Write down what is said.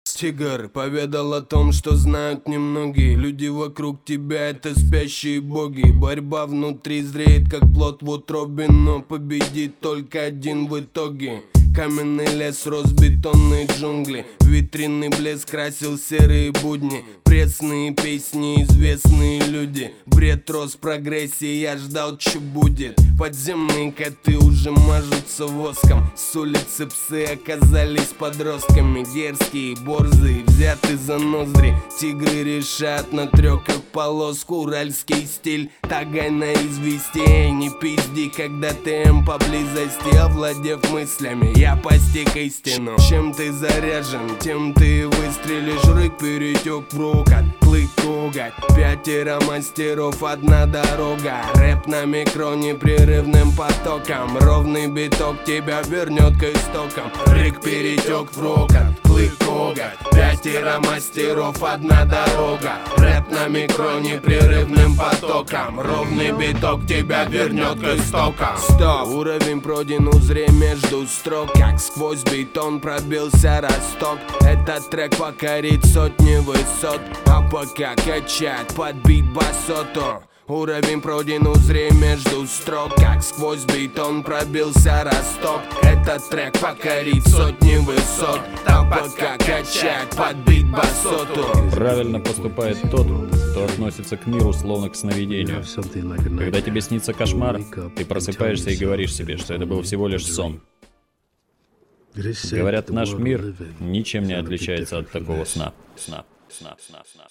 Тигр поведал о том, что знают немногие. Люди вокруг тебя — это спящие боги. Борьба внутри зреет, как плод в утробе, но победит только один в итоге. Каменный лес рос, бетонные джунгли. Витринный блеск красил серые будни. Пресные песни, известные люди. Бред рос в прогрессии, я ждал, что будет. Подземные коты уже мажутся воском. С улицы псы оказались подростками. Дерзкие, борзые, взяты за ноздри. Тигры решат на трёх, как полоску. Уральский стиль, тагай на извести. Эй, не пизди, когда ТМ поблизости. Овладев мыслями, я постиг истину. Чем ты заряжен, тем ты выстрелишь. Рык перетек в рукот, клык коготь. 5 мастеров, одна дорога. Рэп на микро непрерывным потоком. Ровный биток тебя вернет к истокам. Рык перетек в рокот, клык коготь. 5 мастеров, одна дорога. Рэп на микро непрерывным потоком. Ровный биток тебя вернет к истокам. Стоп, уровень пройден, узри между строк. Как сквозь бетон пробился росток. Этот трек покорит сотни высот. А пока качать под бит басоту. Уровень пройден, узри между строк. Как сквозь бетон пробился росток. Этот трек покорит сотни высот. А пока качать под бит басоту. Правильно поступает тот, кто относится к миру словно к сновидению. Когда тебе снится кошмар, ты просыпаешься и говоришь себе, что это был всего лишь сон. Говорят, наш мир ничем не отличается от такого сна.